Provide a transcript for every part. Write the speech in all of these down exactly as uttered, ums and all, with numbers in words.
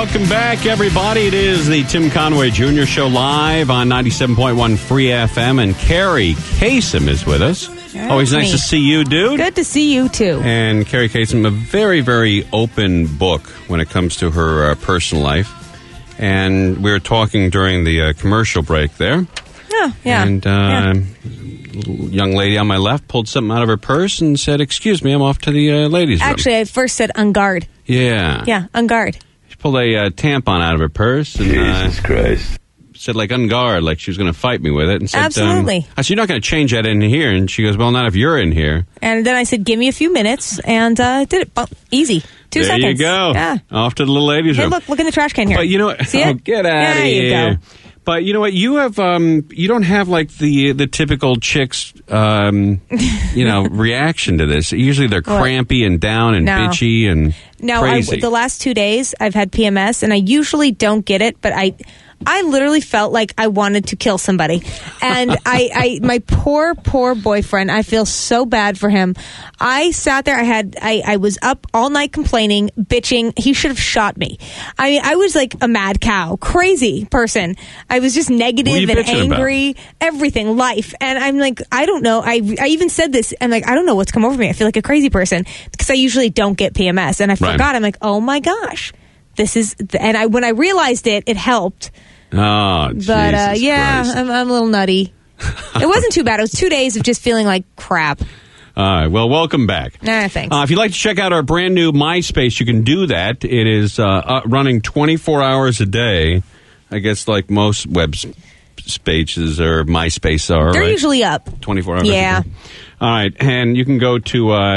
welcome back, everybody. It is the Tim Conway Junior Show live on ninety-seven point one Free F M, and Carrie Kasem is with us. That's Always nice me. to see you, dude. Good to see you, too. And Carrie Kasem, a very, very open book when it comes to her uh, personal life. And we were talking during the uh, commercial break there. Oh, yeah. And uh, yeah. young lady on my left pulled something out of her purse and said, "Excuse me, I'm off to the uh, ladies' room." Actually, I first said on guard. Yeah. Yeah, on guard. She pulled a uh, tampon out of her purse and Jesus uh, Christ. said, like, on guard, like she was going to fight me with it. And said, Absolutely. Um, I said, "You're not going to change that in here." And she goes, "Well, not if you're in here." And then I said, give me a few minutes, and uh, did it. Well, easy. Two there seconds. you go. Yeah. Off to the little ladies' Hey, room. look, look in the trash can here. But you know what? See oh, it? get out there of you here. go. But you know what? You have um, you don't have like the the typical chicks, um, you know, reaction to this. Usually they're What? crampy and down and No. bitchy and Now, I, crazy. the last two days, I've had P M S, and I usually don't get it, but I, I literally felt like I wanted to kill somebody. And I, I, my poor, poor boyfriend, I feel so bad for him. I sat there, I had, I, I was up all night complaining, bitching. He should have shot me. I mean, I was like a mad cow, crazy person. I was just negative What are you and bitching about? angry, everything, life. And I'm like, I don't know. I, I even said this. I'm like, I don't know what's come over me. I feel like a crazy person because I usually don't get P M S. And I Right. forgot. I'm like, oh my gosh, this is. The, and I when I realized it, it helped. oh, But uh, Jesus yeah, Christ. I'm, I'm a little nutty. It wasn't too bad. It was two days of just feeling like crap. All right. Well, welcome back. Nah, thanks. Uh, if you'd like to check out our brand new MySpace, you can do that. It is uh, uh, running twenty-four hours a day. I guess like most web s- spaces or MySpace are. They're right? usually up. twenty-four hours Yeah. a day. All right. And you can go to uh,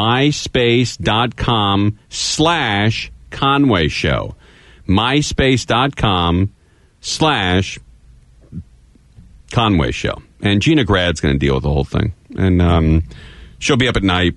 myspace.com slash Conway Show. myspace.com slash Conway Show. And Gina Grad's going to deal with the whole thing. And um, she'll be up at night,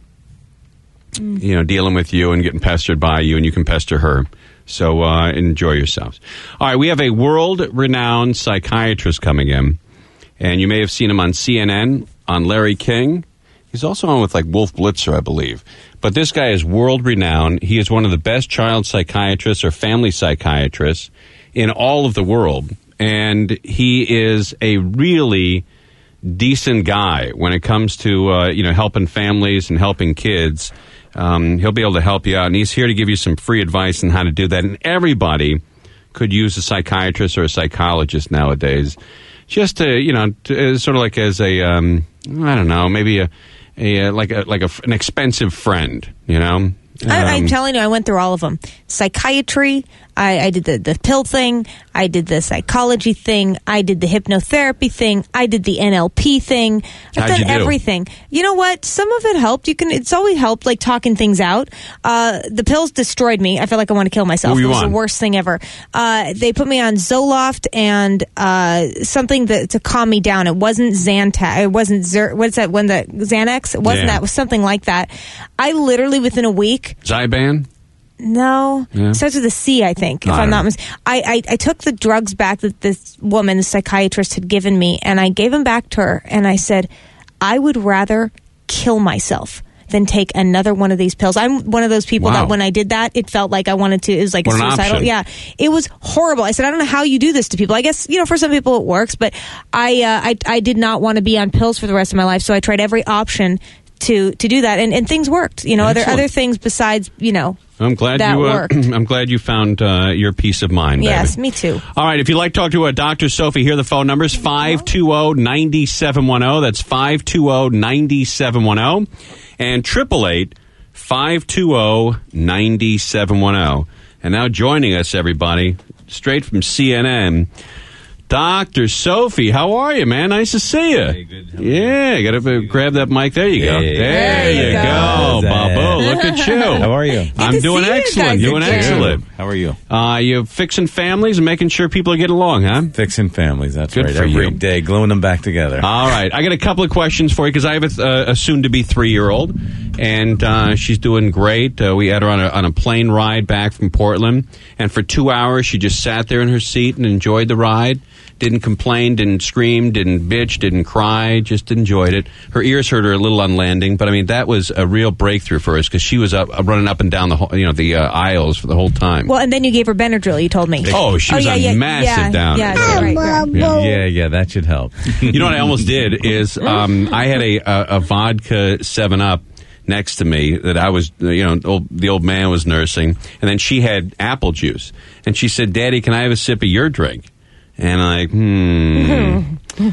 you know, dealing with you and getting pestered by you, and you can pester her. So uh, enjoy yourselves. All right, we have a world-renowned psychiatrist coming in, and you may have seen him on C N N, on Larry King. He's also on with, like, Wolf Blitzer, I believe. But this guy is world-renowned. He is one of the best child psychiatrists or family psychiatrists in all of the world. And he is a really decent guy when it comes to, uh, you know, helping families and helping kids. Um, he'll be able to help you out. And he's here to give you some free advice on how to do that. And everybody could use a psychiatrist or a psychologist nowadays. Just to, you know, to, uh, sort of like as a, um, I don't know, maybe a, a like a like a, an expensive friend, you know. I, I'm Um, telling you, I went through all of them. Psychiatry, I, I did the, the pill thing, I did the psychology thing, I did the hypnotherapy thing, I did the N L P thing. I've How'd done you do? everything. You know what? Some of it helped. You can. It's always helped, like talking things out. Uh, the pills destroyed me. I feel like I want to kill myself. What were you It was on? the worst thing ever. Uh, they put me on Zoloft and uh, something that, to calm me down. It wasn't Zantac. It wasn't Zer- what's that? When the Xanax? It wasn't Yeah. that. It was something like that. I literally within a week. Zyban? No, Yeah. it starts with a C, I think. If I I'm don't not know. mis- I, I I took the drugs back that this woman, the psychiatrist, had given me, and I gave them back to her, and I said, I would rather kill myself than take another one of these pills. I'm one of those people Wow. that when I did that, it felt like I wanted to. It was like What a an suicidal. option. Yeah, it was horrible. I said, I don't know how you do this to people. I guess you know, for some people it works, but I uh, I I did not want to be on pills for the rest of my life, so I tried every option to to do that, and, and things worked. You know, other Excellent. other things besides you know. I'm glad That you. Uh, worked. I'm glad you found uh, your peace of mind. Baby. Yes, me too. All right. If you'd like to talk to uh, Doctor Sophie, here are the phone numbers: five two zero nine seven one zero. That's five two zero nine seven one zero, and triple eight five two zero nine seven one zero. And now joining us, everybody, straight from C N N. Doctor Sophie, how are you, man? Nice to see you. Hey, good. How are Yeah, you got to grab that mic. There you go. Hey. There, There you you go, go. Babu. Look at you. How are you? I'm to doing see you excellent. guys Doing again. excellent. How are you? Uh, you're fixing families and making sure people are getting along, huh? Fixing families. That's Good right. for Every you. day, gluing them back together. All right. I got a couple of questions for you because I have a, uh, a soon-to-be three-year-old. and uh, she's doing great. Uh, we had her on a, on a plane ride back from Portland, and for two hours she just sat there in her seat and enjoyed the ride. Didn't complain, didn't scream, didn't bitch, didn't cry, just enjoyed it. Her ears hurt her a little on landing, but I mean that was a real breakthrough for us because she was up, running up and down the whole, you know the uh, aisles for the whole time. Well, and then you gave her Benadryl. You told me. Oh, she was oh, yeah, a yeah, massive yeah, downer. Yeah, yeah, right, right. Yeah, yeah, yeah, that should help. You know what I almost did is um, I had a, a, a vodka seven up next to me that I was, you know, old, the old man was nursing, and then she had apple juice, and she said, "Daddy, can I have a sip of your drink?" And I'm like, hmm,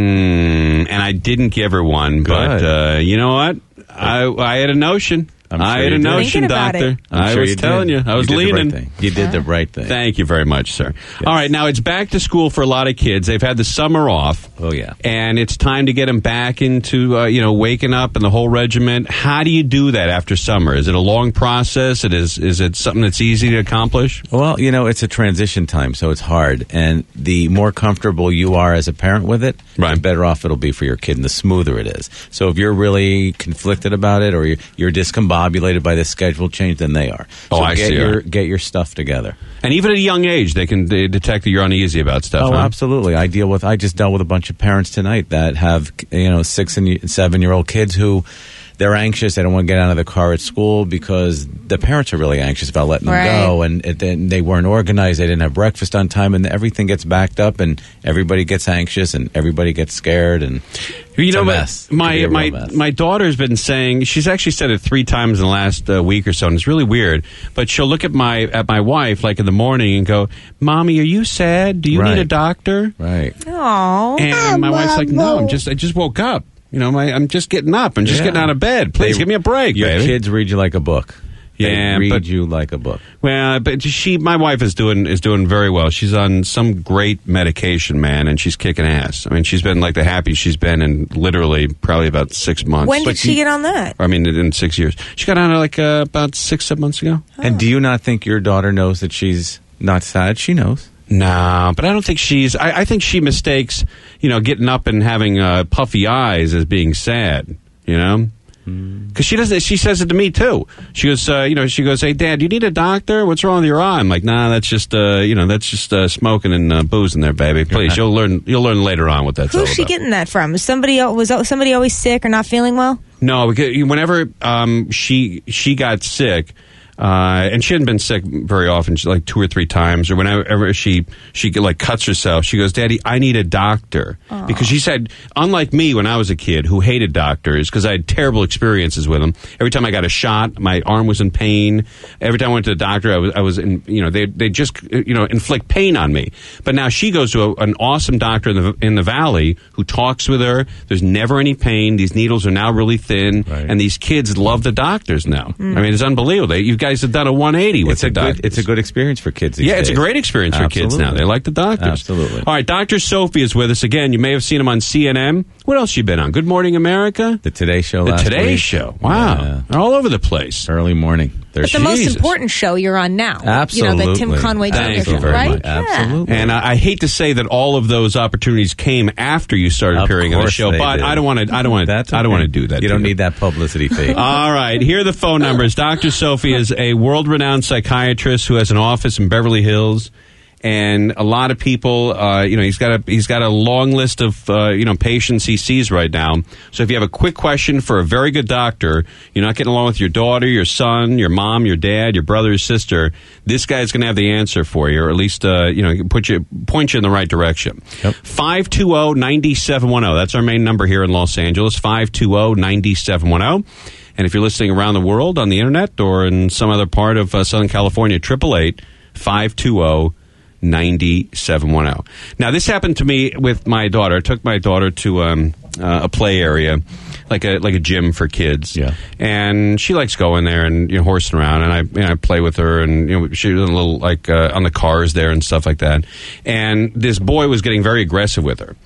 hmm, and I didn't give her one, but uh, you know what? I I had a notion. I'm sure I had you a did. notion, Thinking about Doctor. it. I'm I sure was you telling did. you, I was you did leaning. The right thing. You did the right thing. Thank you very much, sir. All right, now it's back to school for a lot of kids. They've had the summer off. Oh, yeah. And it's time to get them back into, uh, you know, waking up and the whole regiment. How do you do that after summer? Is it a long process? It is, is it something that's easy to accomplish? Well, you know, it's a transition time, so it's hard. And the more comfortable you are as a parent with it, Right. the better off it'll be for your kid and the smoother it is. So if you're really conflicted about it or you're, you're discombobulated by the schedule change, then they are. Oh, so I get see. Your, get your stuff together. And even at a young age, they can they detect that you're uneasy about stuff. Oh, huh? absolutely. I deal with. I just dealt with a bunch of parents tonight that have, you know, six and seven year old kids who they're anxious. They don't want to get out of the car at school because the parents are really anxious about letting them Right. go, and it, and they weren't organized. They didn't have breakfast on time, and everything gets backed up, and everybody gets anxious, and everybody gets scared, and You it's know, a but mess. It can my be a real my mess. my daughter's been saying, she's actually said it three times in the last uh, week or so, and it's really weird. But she'll look at my at my wife like in the morning and go, "Mommy, are you sad? Do you Right. need a doctor?" right. Aw. And my wife's like, "No, I'm just I just woke up. You know, my, I'm just getting up. I'm just Yeah. getting out of bed. Please They- give me a break, Your baby." kids read you like a book. They Yeah, read but- you like a book. Well, but she, my wife is doing is doing very well. She's on some great medication, man, and she's kicking ass. I mean, she's been like the happiest she's been in literally probably about six months. When But did she get on that? I mean, in six years. She got on it like uh, about six, seven months ago. And do you not think your daughter knows that she's not sad? She knows. No, but I don't think she's. I, I think she mistakes, you know, getting up and having uh, puffy eyes as being sad. You know, because she doesn't. She says it to me too. She goes, uh, you know, she goes, "Hey, Dad, do you need a doctor? What's wrong with your eye?" I'm like, "Nah, that's just, uh, you know, that's just uh, smoking and uh, boozing there, baby. Please, you'll learn. You'll learn later on what that's all Who's she about." getting that from? Is somebody el- was somebody always sick or not feeling well? No, because whenever um, she she got sick, uh, and she hadn't been sick very often, she, like two or three times, or whenever she she like cuts herself, she goes, "Daddy, I need a doctor," Aww. because she said, unlike me when I was a kid who hated doctors because I had terrible experiences with them. Every time I got a shot, my arm was in pain. Every time I went to the doctor, I was I was in you know they they just you know inflict pain on me. But now she goes to a, an awesome doctor in the in the valley who talks with her. There's never any pain. These needles are now really thin, Right. and these kids love the doctors now. Mm. I mean, it's unbelievable. They, you guys have done a one eighty with It's a the doctors. good. It's a good experience for kids. These Yeah, it's a days. great experience for kids now. Absolutely. They like the doctors. Absolutely. All right, Doctor Sophie is with us again. You may have seen him on C N N. What else you been on? Good Morning America? The Today Show. The last Today week. Show. Wow. Yeah. They're all over the place. Early morning. They're But the most Jesus. important show you're on now. Absolutely. You know, the Tim Conway Thank Junior you show, very right? much. Yeah. Absolutely. And I, I hate to say that all of those opportunities came after you started Of appearing on the course show, they but did. I don't want to. I don't want to. That's I don't okay. want to do that. You to don't need that publicity fee. All right, here are the phone numbers. Doctor Sophie is a world-renowned psychiatrist who has an office in Beverly Hills, and a lot of people, uh, you know, he's got a he's got a long list of uh, you know patients he sees right now. So if you have a quick question for a very good doctor, you're not getting along with your daughter, your son, your mom, your dad, your brother, or sister, this guy's going to have the answer for you, or at least uh, you know put you point you in the right direction. Yep. five two zero, nine seven one zero. That's our main number here in Los Angeles. five two zero, nine seven one zero. And if you're listening around the world on the internet or in some other part of uh, Southern California, triple eight five two zero nine seven one zero. Now, this happened to me with my daughter. I took my daughter to um, uh, a play area, like a like a gym for kids. Yeah. And she likes going there and you know horsing around, and I you know, I play with her, and you know she was a little like uh, on the cars there and stuff like that. And this boy was getting very aggressive with her.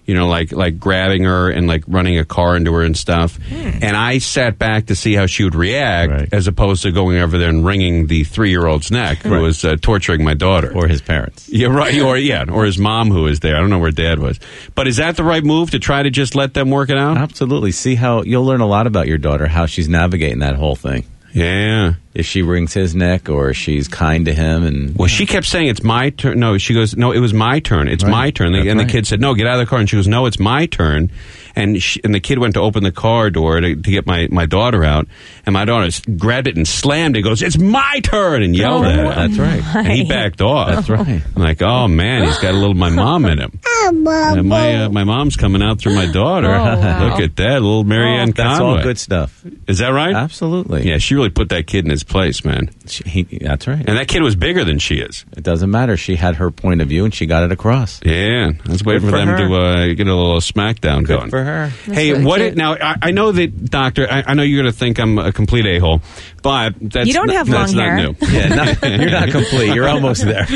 you know, like like grabbing her and like running a car into her and stuff. Hmm. And I sat back to see how she would react, Right. as opposed to going over there and wringing the three-year-old's neck who Right. was uh, torturing my daughter. Or his parents. Yeah, right. Or yeah, or his mom who was there. I don't know where Dad was. But is that the right move to try to just let them work it out? Absolutely. See how you'll learn a lot about your daughter, how she's navigating that whole thing. Yeah. If she wrings his neck or she's kind to him, and Well, she kept saying it's my turn. No, she goes, no, it was my turn. It's Right. my turn. That's and the right. kid said, no, get out of the car. And she goes, no, it's my turn. And she, and the kid went to open the car door to, to get my, my daughter out. And my daughter s- grabbed it and slammed it. Goes, it's my turn, and yelled Oh, at her. that's right. And he backed off. That's right. I'm like, oh man, he's got a little my mom in him. And my uh, my mom's coming out through my daughter. Oh, wow. Look at that, little Marianne That's Conway. all good stuff. Is that right? Absolutely. Yeah, she really put that kid in his place, man. She, he, that's right. And that kid was bigger than she is. It doesn't matter. She had her point of view and she got it across. Yeah, I was waiting Good for, for them her. to uh, get a little smackdown Good going. for her. Hey, really what? cute. It, now I, I know that, Doctor. I, I know you're going to think I'm a complete a hole, but that's You don't not, have that's long not hair. new. Yeah, not, you're not complete. You're almost there.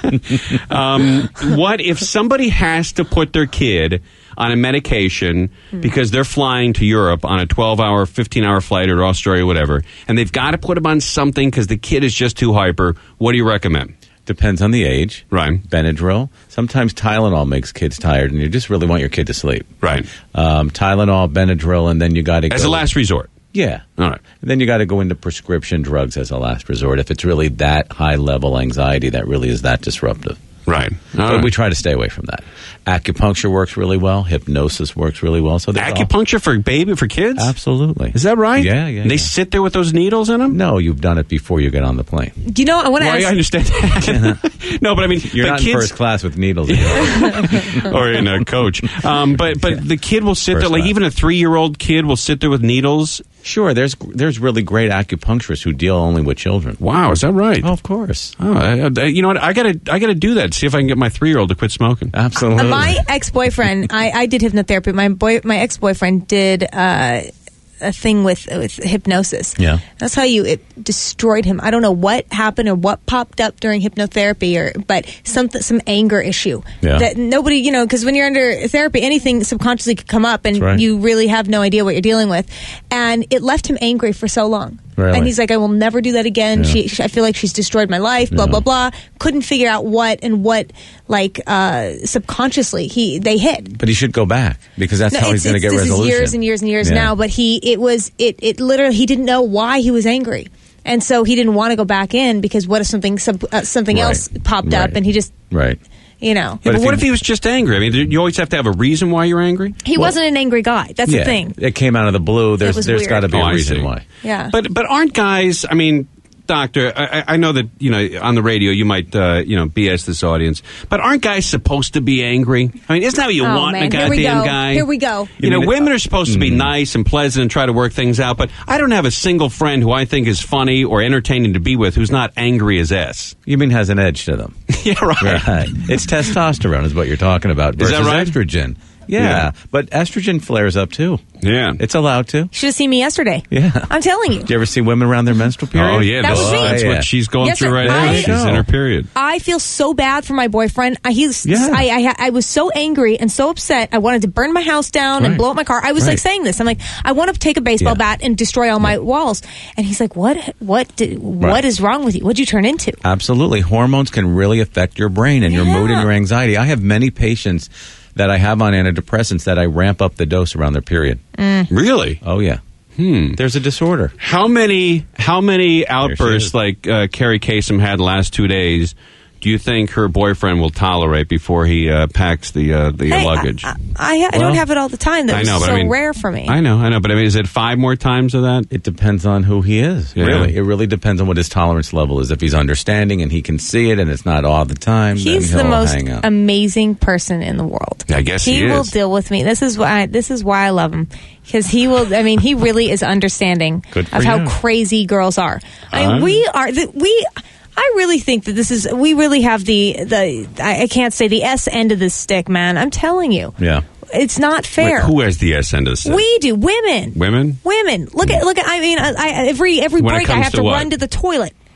Um, what if somebody has to put their kid on a medication because they're flying to Europe on a twelve-hour, fifteen-hour flight or Australia, whatever, and they've got to put them on something because the kid is just too hyper? What do you recommend? Depends on the age. Right. Benadryl. Sometimes Tylenol makes kids tired, and you just really want your kid to sleep. Right. Um, Tylenol, Benadryl, and then you got to As go, a last resort. Yeah. All right. And then you got to go into prescription drugs as a last resort if it's really that high level anxiety that really is that disruptive. Right. All But right. we try to stay away from that. Acupuncture works really well. Hypnosis works really well. So there's all- Acupuncture for baby for kids? Absolutely. Is that right? Yeah, yeah, And they yeah. sit there with those needles in them? No, you've done it before you get on the plane. Do you know? I want to Well, ask. I understand that. No, but I mean, You're but not kids, in first class with needles. in your- or in a coach. Um, but but the kid will sit First there, like class. even a three year old kid will sit there with needles. Sure, there's there's really great acupuncturists who deal only with children. Wow, is that right? Oh, of course. Oh, I, I- you know what? I gotta I gotta do that. See if I can get my three year old to quit smoking. Absolutely. Uh, my ex boyfriend, I, I did hypnotherapy. My boy, my ex boyfriend did uh, a thing with with hypnosis. Yeah. That's how you it destroyed him. I don't know what happened or what popped up during hypnotherapy, or but something some anger issue Yeah. that nobody you know because when you're under therapy, anything subconsciously could come up, and That's right. you really have no idea what you're dealing with, and it left him angry for so long. Really? And he's like, I will never do that again. Yeah. She, she, I feel like she's destroyed my life. Blah Yeah. blah blah. Couldn't figure out what and what, like uh, subconsciously he they hit. But he should go back because that's No, how he's it's- going to it's- get this resolution. is years and years and years Yeah. now. But he, it was, it, it literally, he didn't know why he was angry, and so he didn't want to go back in because what if something, sub, uh, something Right. else popped up, Right. and he just, Right. you know, Yeah, but if what he- if he was just angry? I mean, you always have to have a reason why you're angry. he Well- wasn't an angry guy. That's yeah. the thing. It came out of the blue. There's was there's weird. got to be Oh, a I reason see. why. Yeah. But but aren't guys? I mean, Doctor, I, I know that you know on the radio you might uh, you know B S this audience, but aren't guys supposed to be angry? I mean, isn't that what you Oh, want in a man. Here we goddamn go. guy? Here we go. You, know, mean- women are supposed to be Mm. nice and pleasant and try to work things out, but I don't have a single friend who I think is funny or entertaining to be with who's not angry as S. You mean has an edge to them? Yeah, right. Right. It's testosterone is what you're talking about Is that versus right? estrogen. Yeah. Yeah. But estrogen flares up too. Yeah. It's allowed to. You should have seen me yesterday. Yeah. I'm telling you. Do you ever see women around their menstrual period? Oh yeah, That that's, was me. that's Oh, yeah. what she's going Yes, through sir. right now. I- She's in her period. I feel so bad for my boyfriend. I, he's, Yeah. I, I, I was so angry and so upset. I wanted to burn my house down and Right. blow up my car. I was Right. like saying this. I'm like, I want to take a baseball Yeah. bat and destroy all my walls. And he's like, what? What? Did, Right. What is wrong with you? What'd you turn into? Absolutely. Hormones can really affect your brain and your mood and Yeah. your anxiety. I have many patients that I have on antidepressants that I ramp up the dose around their period. Really? Oh, yeah. Hmm. There's a disorder. How many how many she outbursts is. like uh, Carrie Kasem had the last two days do you think her boyfriend will tolerate before he uh, packs the uh, the Hey, luggage? I, I, I Well, don't have it all the time. That I was know, but so I mean, rare for me. I know, I know, but I mean, is it five more times of that? It depends on who he is. Yeah. Really, it really depends on what his tolerance level is. If he's understanding and he can see it, and it's not all the time, He's then the he'll most hang out. amazing person in the world. I guess he will is. deal with me. This is why. This is why I love him, because he will. I mean, he really is understanding Good for of how you. crazy girls are. I mean, Uh. we are. The, we. I really think that this is. We really have the the. I, I can't say the S end of this stick, man. I'm telling you. Yeah. It's not fair. Wait, who has the S end of the stick? We do, women. Women? Women. Look at look at. I mean, I, I, every every When it break I comes have to to what? run to the toilet.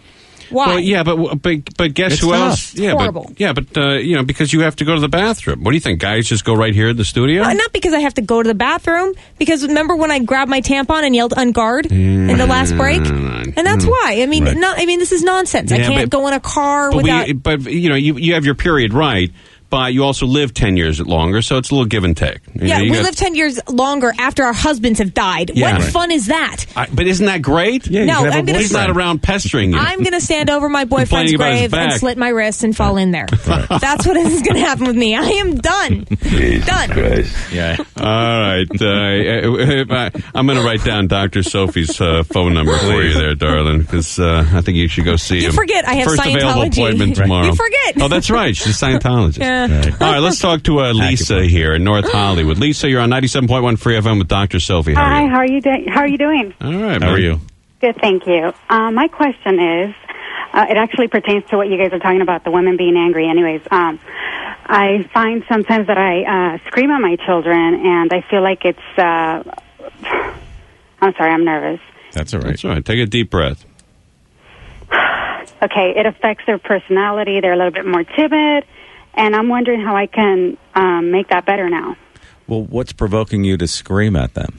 Why? Well, yeah, but but but guess It's who tough. else? Yeah, Horrible. but yeah, but uh, you know, because you have to go to the bathroom. What do you think? Guys just go right here in the studio? No, not because I have to go to the bathroom. Because remember when I grabbed my tampon and yelled "on guard" in the last break, and that's why. I mean, Right. no, I mean this is nonsense. I Yeah, can't but- go in a car But, without. we, but you know, you you have your period right, but you also live ten years longer, so it's a little give and take. You yeah, know, you we got- live ten years longer after our husbands have died. Yeah. what Right. fun is that? I, but isn't that great? Yeah, you No, can have a I'm gonna- He's not boyfriend. around pestering you. I'm going to stand over my boyfriend's Complaining about his grave and back. slit my wrists and fall in there. That's what is going to happen with me. I am done. done. Yeah. All right. Uh, I, I'm going to write down Doctor Sophie's uh, phone number for you there, darling, because uh, I think you should go see You him. forget I have First available Scientology. appointment tomorrow. You forget. Oh, that's right. She's a Scientologist. Yeah. Right. All right, let's talk to uh, Lisa here in North Hollywood. Lisa, you're on ninety-seven point one Free F M with Doctor Sophie. How are Hi, you? how are you doing? How are you doing? All right. How are man. you? Good, thank you. Uh, my question is, uh, it actually pertains to what you guys are talking about, the women being angry. Anyways, um, I find sometimes that I uh, scream at my children, and I feel like it's. Uh, I'm sorry, I'm nervous. That's all right. That's all right. Take a deep breath. Okay, it affects their personality. They're a little bit more timid, and I'm wondering how I can um, make that better now. Well, what's provoking you to scream at them?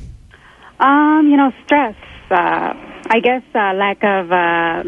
Um, you know, stress. Uh, I guess uh, lack of uh,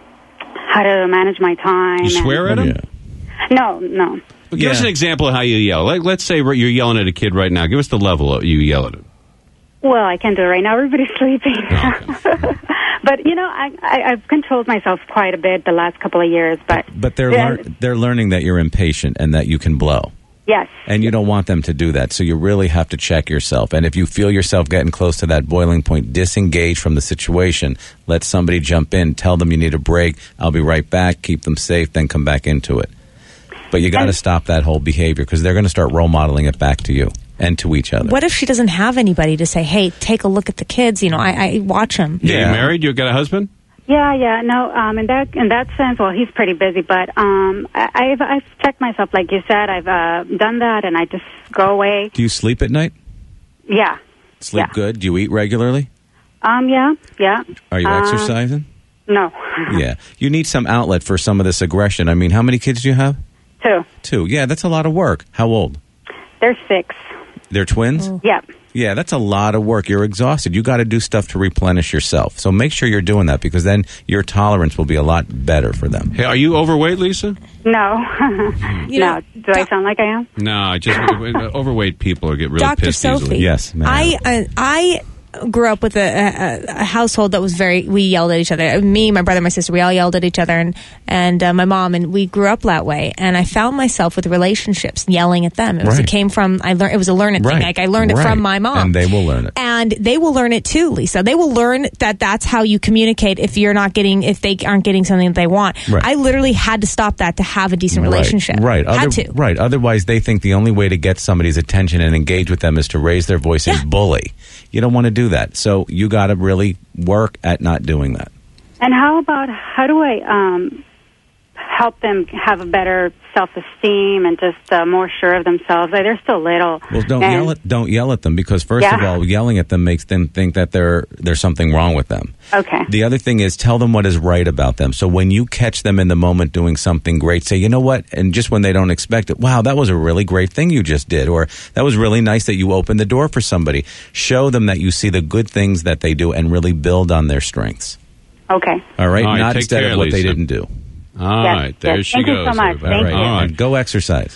how to manage my time. You swear and- at him? Yeah. No, no. Well, give us Yeah. an example of how you yell. Like, let's say you're yelling at a kid right now. Give us the level of you yell at him. Well, I can't do it right now. Everybody's sleeping. Okay. But, you know, I, I, I've controlled myself quite a bit the last couple of years. But, But they're Yeah. lear- they're learning that you're impatient and that you can blow. yes. And you don't want them to do that. So you really have to check yourself. And if you feel yourself getting close to that boiling point, disengage from the situation. Let somebody jump in. Tell them you need a break. I'll be right back. Keep them safe. Then come back into it. But you got to And- stop that whole behavior because they're going to start role modeling it back to you and to each other. What if she doesn't have anybody to say, hey, take a look at the kids? You know, I, I watch them. Yeah. Yeah. You married? You got a husband? Yeah, yeah. No, um, in that in that sense, well, he's pretty busy. But um, I, I've, I've checked myself, like you said. I've uh, done that, and I just go away. Do you sleep at night? Yeah. Sleep Yeah. good? Do you eat regularly? Um, yeah, yeah. Are you Uh, exercising? No. Yeah. You need some outlet for some of this aggression. I mean, how many kids do you have? Two. Two. Yeah, that's a lot of work. How old? They're six. They're twins? Yeah. Yeah, that's a lot of work. You're exhausted. You got to do stuff to replenish yourself. So make sure you're doing that because then your tolerance will be a lot better for them. Hey, are you overweight, Lisa? No. You no. know, Do I sound like I am? No, I just overweight people get really Doctor pissed Sophie. easily. Yes, ma'am. I uh, I grew up with a, a, a household that was very. We yelled at each other. Me, my brother, my sister. We all yelled at each other, and and uh, my mom, and we grew up that way. And I found myself with relationships yelling at them. It was Right. it came from I learned. It was a learning Right. thing. Like I learned it Right. from my mom, And they will learn it. and they will learn it too, Lisa. They will learn that that's how you communicate if you're not getting if they aren't getting something that they want. Right. I literally had to stop that to have a decent relationship. Right. Right. Had Other- to. Right. Otherwise, they think the only way to get somebody's attention and engage with them is to raise their voice and bully. You don't want to do that. So you got to really work at not doing that. And how about how do I um, help them have a better self-esteem and just uh, more sure of themselves? Like, they're still little. Well, don't And- yell at don't yell at them because first of Yeah. all, yelling at them makes them think that there there's something wrong with them. Okay. The other thing is tell them what is right about them. So when you catch them in the moment doing something great, say, you know what? And just when they don't expect it, wow, that was a really great thing you just did. Or that was really nice that you opened the door for somebody. Show them that you see the good things that they do and really build on their strengths. Okay. All right? All right, Not take instead care, of what they Lisa. didn't do. All Yes, right, there yes. she Thank you goes. so much. everybody. Thank All right. you. All right. And go exercise.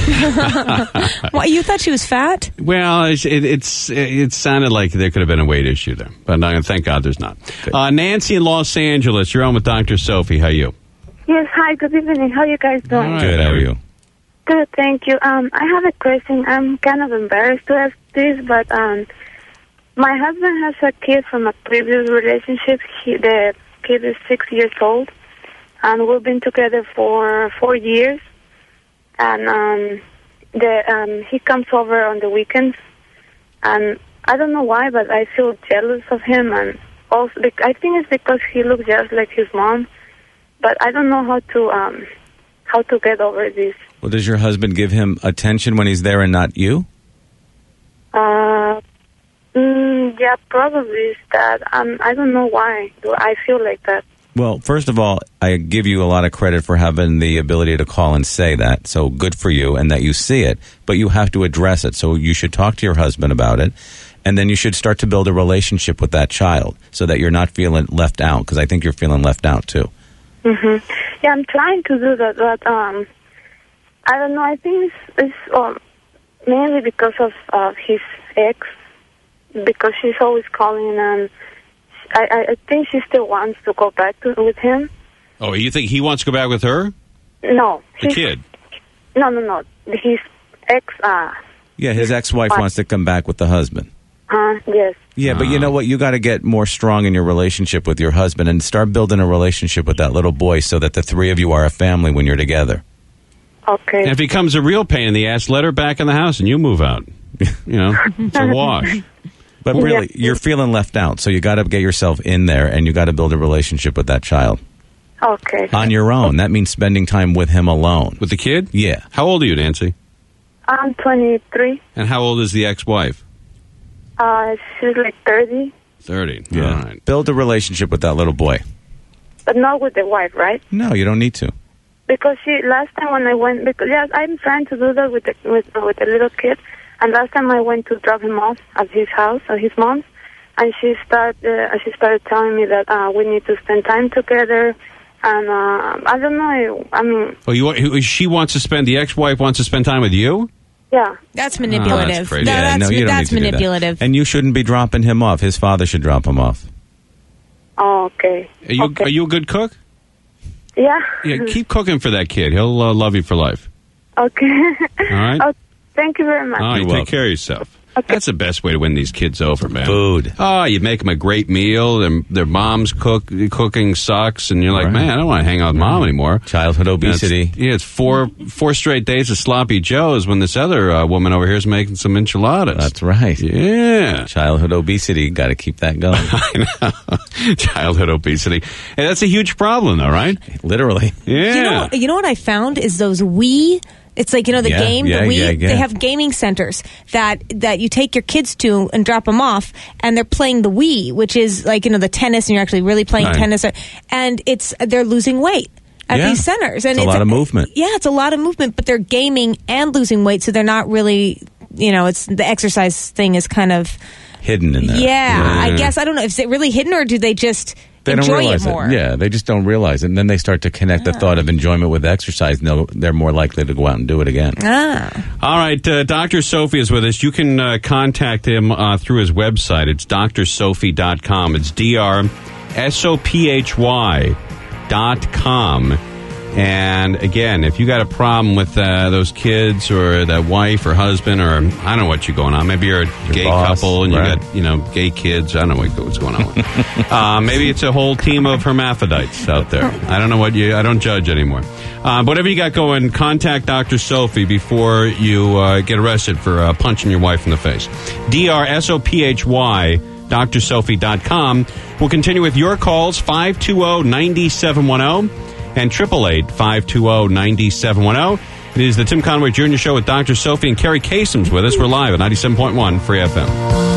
Well, you thought she was fat? Well, it's, it, it's it sounded like there could have been a weight issue there, but uh, thank God there's not. Uh, Nancy in Los Angeles, you're on with Doctor Sophie. How are you? Yes, hi, good evening. How you guys doing? All right. Good. How are you? Good, thank you. Um, I have a question. I'm kind of embarrassed to ask this, but um, my husband has a kid from a previous relationship. He, the kid is six years old, and we've been together for four years. And um, the um, he comes over on the weekends, and I don't know why, but I feel jealous of him, and also I think it's because he looks just like his mom. But I don't know how to um, how to get over this. Well, does your husband give him attention when he's there and not you? Uh, mm, yeah, probably is that. Um, I don't know why. Do I feel like that? Well, first of all, I give you a lot of credit for having the ability to call and say that. So good for you, and that you see it. But you have to address it. So you should talk to your husband about it. And then you should start to build a relationship with that child so that you're not feeling left out, because I think you're feeling left out, too. Mm-hmm. Yeah, I'm trying to do that, but um, I don't know. I think it's, it's um, mainly because of uh, his ex, because she's always calling, and I, I, I think she still wants to go back to, with him. Oh, you think he wants to go back with her? No. The kid? No, no, no. His ex... Uh, Yeah, his ex-wife uh, wants to come back with the husband. Uh, yes. Yeah, but you know what? You got to get more strong in your relationship with your husband and start building a relationship with that little boy so that the three of you are a family when you're together. Okay. And if he becomes a real pain in the ass, let her back in the house and you move out. You know, it's a wash. But really, you're feeling left out, so you got to get yourself in there and you got to build a relationship with that child. Okay. On your own. That means spending time with him alone. With the kid? Yeah. How old are you, Nancy? I'm twenty-three. And how old is the ex-wife? Uh, she's like thirty. thirty. Yeah. All right. Build a relationship with that little boy. But not with the wife, right? No, you don't need to. Because she last time when I went, because yeah, I'm trying to do that with the with with the little kid. And last time I went to drop him off at his house, at his mom's, and she started uh, she started telling me that uh, we need to spend time together. And uh, I don't know. I mean, Oh, you want- she wants to spend, the ex-wife wants to spend time with you? yeah. That's manipulative. Oh, that's crazy. No, Yeah, that's no, you don't that's need to do that. manipulative. And you shouldn't be dropping him off. His father should drop him off. Oh, okay. Are you, okay. are you a good cook? Yeah. Yeah, keep cooking for that kid. He'll uh, love you for life. Okay. All right? Oh, thank you very much. All right, You're take welcome. care of yourself. Okay. That's the best way to win these kids over, man. Food. Oh, you make them a great meal, and their mom's cook cooking sucks, and you're like, Right. man, I don't want to hang out with mom anymore. Childhood obesity. It's, yeah, it's four four straight days of sloppy joes when this other uh, woman over here is making some enchiladas. That's right. Yeah. Childhood obesity. Got to keep that going. I know. Childhood obesity. Hey, that's a huge problem, though, right? Literally. Yeah. You know, you know what I found is those Wii. It's like, you know, the Yeah, game, yeah, the Wii. yeah, yeah. They have gaming centers that that you take your kids to and drop them off, and they're playing the Wii, which is like, you know, the tennis, and you're actually really playing Right. tennis, and it's they're losing weight at Yeah. these centers, and It's a lot of movement. Yeah, it's a lot of movement, but they're gaming and losing weight, so they're not really, you know, it's the exercise thing is kind of Hidden in there. yeah. I Yeah. guess I don't know. Is it really hidden, or do they just They don't enjoy realize it more? Yeah, they just don't realize it. And then they start to connect the thought of enjoyment with exercise. And they'll- they're more likely to go out and do it again. Ah. All right, uh, Doctor Sophie is with us. You can uh, contact him uh, through his website. It's D R sophie dot com. It's D R S O P H Y dot com. And again, if you got a problem with uh, those kids or that wife or husband, or I don't know what you're going on. Maybe you're a gay boss, couple and you right. got, you know, gay kids. I don't know what, what's going on. uh, maybe it's a whole team of hermaphrodites out there. I don't know what you. I don't judge anymore. Uh, whatever you got going, contact Doctor Sophie before you uh, get arrested for uh, punching your wife in the face. D R S O P H Y. D R sophie dot com. We'll continue with your calls, five two zero, nine seven one zero and eight eight eight, five two zero, nine seven one zero. It is the Tim Conway Junior Show with Doctor Sophie, and Carrie Kasem's with us. We're live at ninety-seven point one Free F M.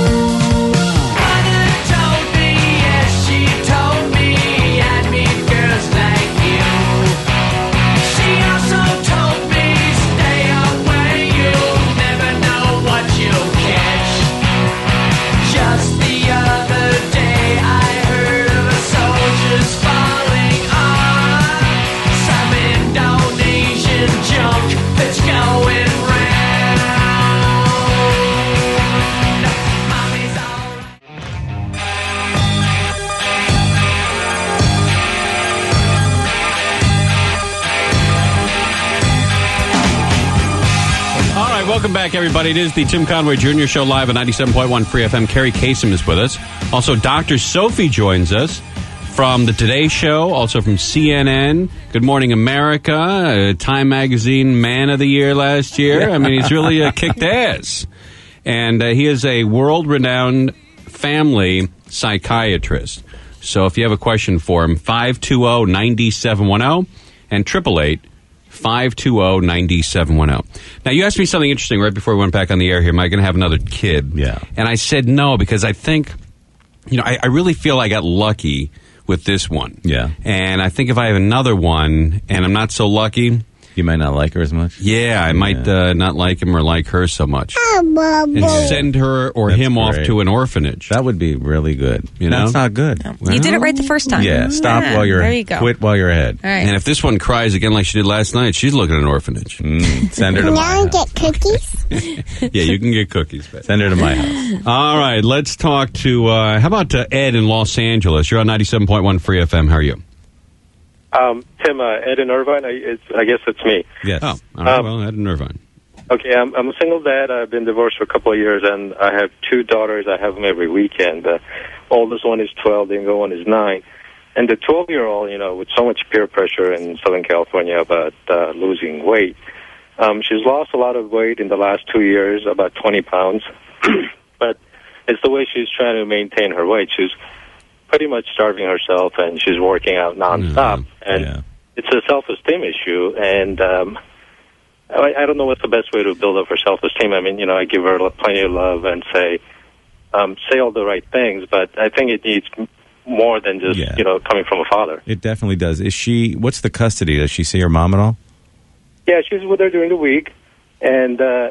Welcome back, everybody. It is the Tim Conway Junior Show live at ninety-seven point one Free F M. Carrie Kasem is with us. Also, Doctor Sophie joins us from the Today Show, also from C N N, Good Morning America, uh, Time Magazine Man of the Year last year. I mean, he's really uh, kicked ass. And uh, he is a world-renowned family psychiatrist. So if you have a question for him, five two zero, nine seven one zero and eight eight eight, five two zero, nine seven one zero. Now, you asked me something interesting right before we went back on the air here. Am I going to have another kid? Yeah. And I said no, because I think, you know, I, I really feel I got lucky with this one. Yeah. And I think if I have another one and I'm not so lucky, you might not like her as much. Yeah, I might uh, not like him or like her so much. And send her or That's him great. off to an orphanage. That would be really good. You know? That's not good. No. You did it right the first time. Yeah, stop Yeah, while you're there you go. quit while you're ahead. All right. And if this one cries again like she did last night, she's looking at an orphanage. Mm, send her to my house. get cookies? Yeah, you can get cookies. Babe. Send her to my house. All right, let's talk to, uh, how about uh, Ed in Los Angeles? You're on ninety-seven point one Free F M. How are you? Um, Tim, uh, Ed in Irvine, I, it's, I guess it's me. Yes. Oh, all right, Um, well, Ed in Irvine. Okay, I'm, I'm a single dad. I've been divorced for a couple of years, and I have two daughters. I have them every weekend. The oldest one is twelve, the younger one is nine. And the twelve-year-old, you know, with so much peer pressure in Southern California about uh, losing weight, um, she's lost a lot of weight in the last two years, about twenty pounds. But it's the way she's trying to maintain her weight. She's pretty much starving herself, and she's working out nonstop. Mm-hmm. And Yeah. it's a self-esteem issue, and um, I, I don't know what's the best way to build up her self-esteem. I mean, you know, I give her plenty of love and say, um, say all the right things, but I think it needs more than just, Yeah. you know, coming from a father. It definitely does. Is she? What's the custody? Does she see her mom at all? Yeah, she's with her during the week, and uh,